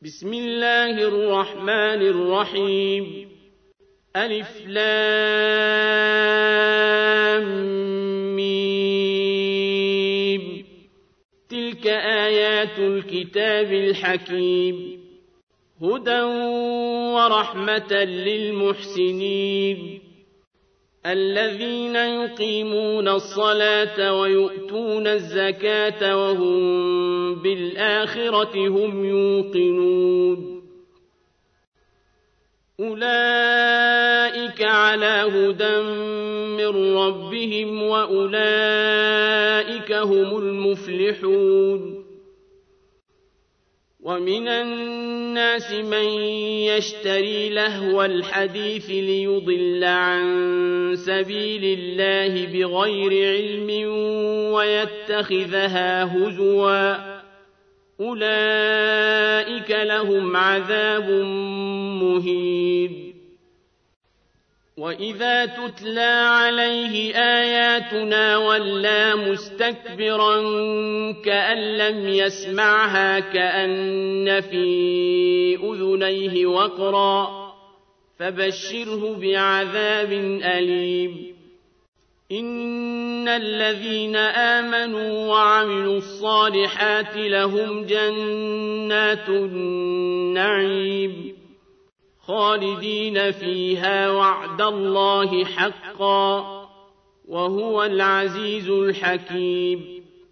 بسم الله الرحمن الرحيم ألف لام ميم تلك آيات الكتاب الحكيم هدى ورحمة للمحسنين الذين يقيمون الصلاة ويؤتون الزكاة وهم بالآخرة هم يوقنون أولئك على هدى من ربهم وأولئك هم المفلحون ومن الناس من يشتري لهو الحديث ليضل عن سبيل الله بغير علم ويتخذها هزوا أولئك لهم عذاب مهين وإذا تتلى عليه آياتنا ولى مستكبرا كأن لم يسمعها كأن في أذنيه وقرا فبشره بعذاب أليم إن الذين آمنوا وعملوا الصالحات لهم جنات النعيم خالدين فيها وعد الله حقا وهو العزيز الحكيم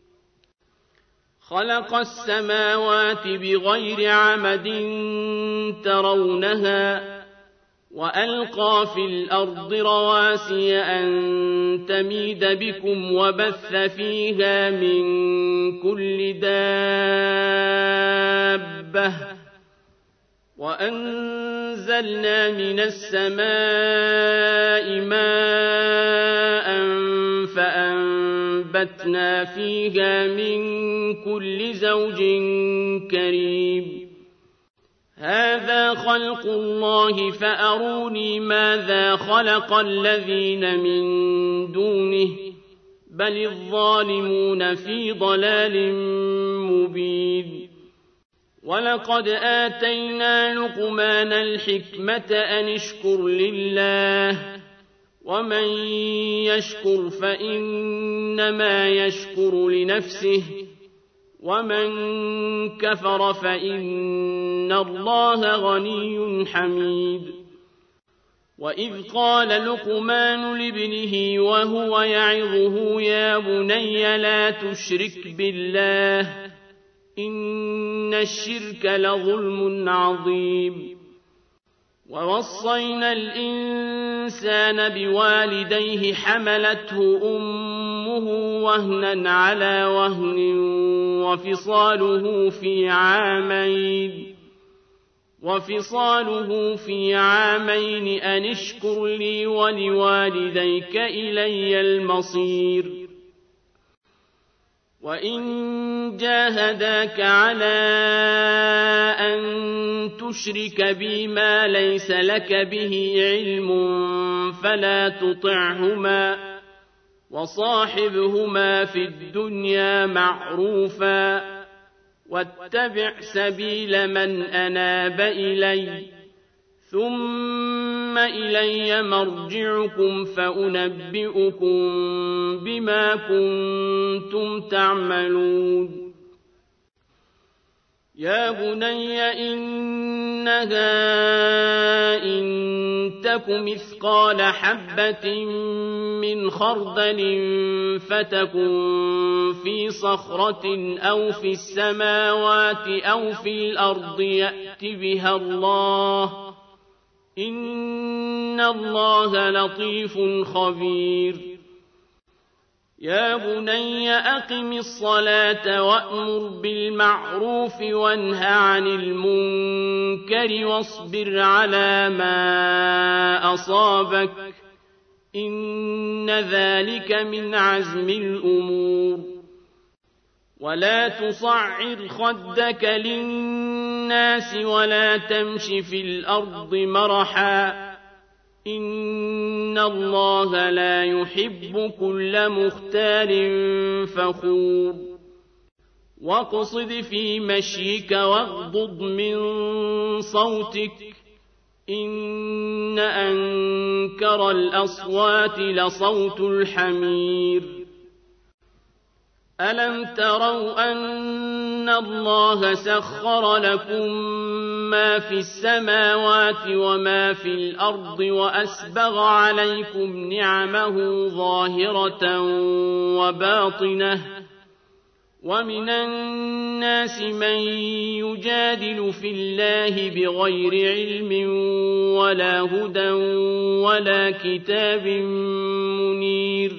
خلق السماوات بغير عمد ترونها وألقى في الأرض رواسي أن تميد بكم وبث فيها من كل دابة وأنزلنا من السماء ماء فأنبتنا فيها من كل زوج كريم هذا خلق الله فأروني ماذا خلق الذين من دونه بل الظالمون في ضلال مبين ولقد آتينا لقمان الحكمة أن اشكر لله ومن يشكر فإنما يشكر لنفسه ومن كفر فإن الله غني حميد وإذ قال لقمان لابنه وهو يعظه يا بني لا تشرك بالله إن الشرك لظلم عظيم ووصينا الإنسان بوالديه حملته أمه وهنا على وهن وفصاله في عامين أن اشكر لي ولوالديك إلي المصير وإن جاهداك على أن تشرك بي ما ليس لك به علم فلا تطعهما وصاحبهما في الدنيا معروفا واتبع سبيل من أناب إلي ثم إلي مرجعكم فأنبئكم بما كنتم تعملون يا بني إنها إن تك مثقال حبة من خردل فتكن في صخرة أو في السماوات أو في الأرض يأت بها الله إن الله لطيف خبير يا بني أقم الصلاة وأمر بالمعروف وانه عن المنكر واصبر على ما أصابك إن ذلك من عزم الأمور ولا تصعر خدك للناس ولا تمش في الأرض مرحا إن الله لا يحب كل مختال فخور واقصد في مشيك واغضض من صوتك إن أنكر الأصوات لصوت الحمير ألم تروا أن الله سخر لكم ما في السماوات وما في الأرض وأسبغ عليكم نعمه ظاهرة وباطنة ومن الناس من يجادل في الله بغير علم ولا هدى ولا كتاب منير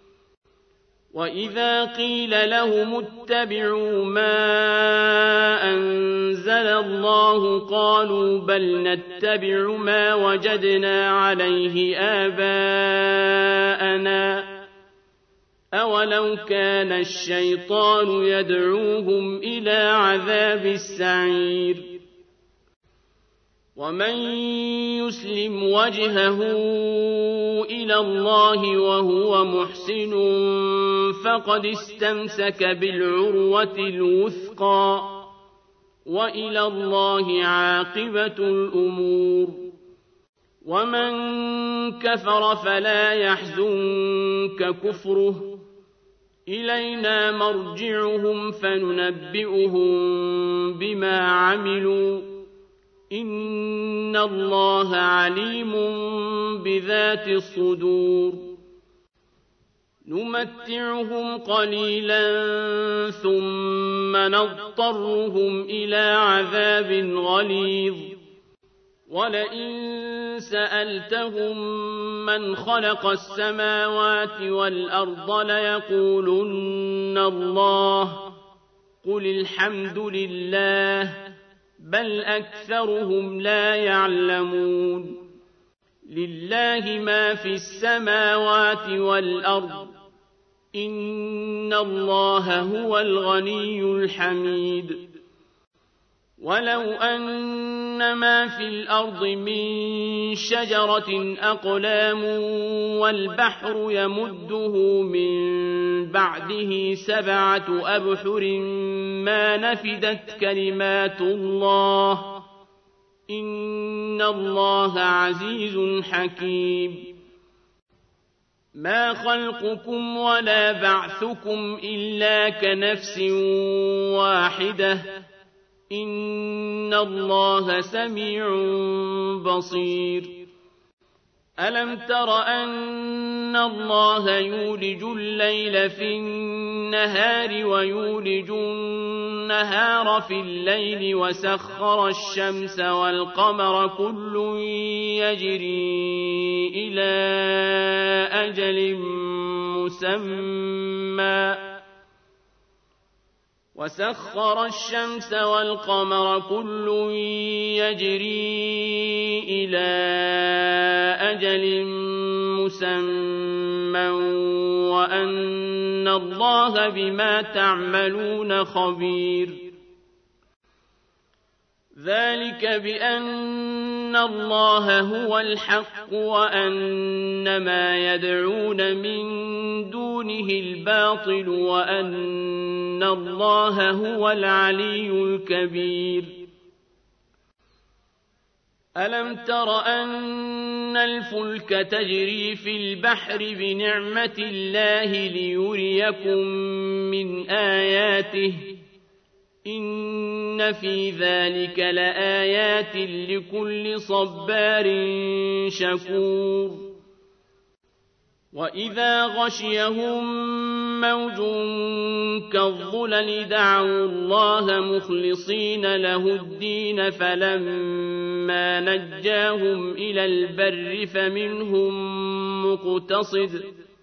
وإذا قيل لهم اتبعوا ما أنزل الله قالوا بل نتبع ما وجدنا عليه آباءنا أولو كان الشيطان يدعوهم إلى عذاب السعير ومن يسلم وجهه إلى الله وهو محسن فقد استمسك بالعروة الوثقى وإلى الله عاقبة الأمور ومن كفر فلا يحزنك كفره إلينا مرجعهم فننبئهم بما عملوا إن الله عليم بذات الصدور نمتعهم قليلا ثم نضطرهم إلى عذاب غليظ ولئن سألتهم من خلق السماوات والأرض ليقولن الله قل الحمد لله بل أكثرهم لا يعلمون لله ما في السماوات والأرض إن الله هو الغني الحميد ولو أن ما في الأرض من شجرة أقلام والبحر يمده من بعده 7 أبحر ما نفدت كلمات الله إن الله عزيز حكيم ما خلقكم ولا بعثكم إلا كنفس واحدة إن الله سميع بصير ألم تر أن الله يولج الليل في النهار ويولج النهار في الليل وسخر الشمس والقمر كل يجري إلى أجل مسمى وسخر الشمس والقمر كل يجري إلى أجل مسمى وأن الله بما تعملون خبير ذلك بأن الله هو الحق وأن ما يدعون من دونه الباطل وأن الله هو العلي الكبير ألم تر أن الفلك تجري في البحر بنعمة الله ليريكم من آياته إن في ذلك لآيات لكل صبار شكور وإذا غشيهم موج كالظلل دعوا الله مخلصين له الدين فلما نجاهم إلى البر فمنهم مقتصد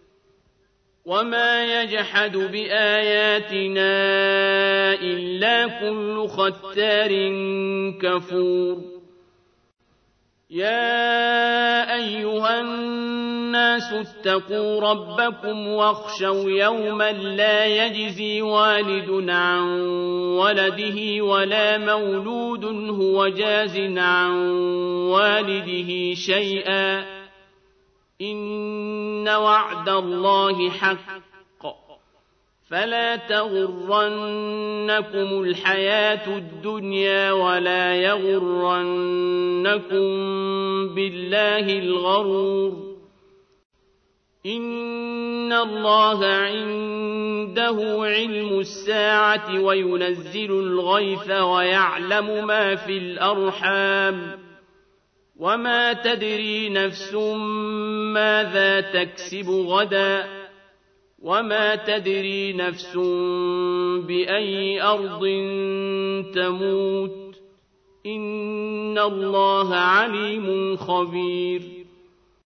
وما يجحد بآياتنا إلا كل ختار كفور يا أيها الناس اتقوا ربكم واخشوا يوما لا يجزي والد عن ولده ولا مولود هو جاز عن والده شيئا إن وعد الله حق فلا تغرنكم الحياة الدنيا ولا يغرنكم بالله الغرور إن الله عنده علم الساعة وينزل الغيث ويعلم ما في الأرحام وما تدري نفس ماذا تكسب غدا وما تدري نفس بأي أرض تموت إن الله عليم خبير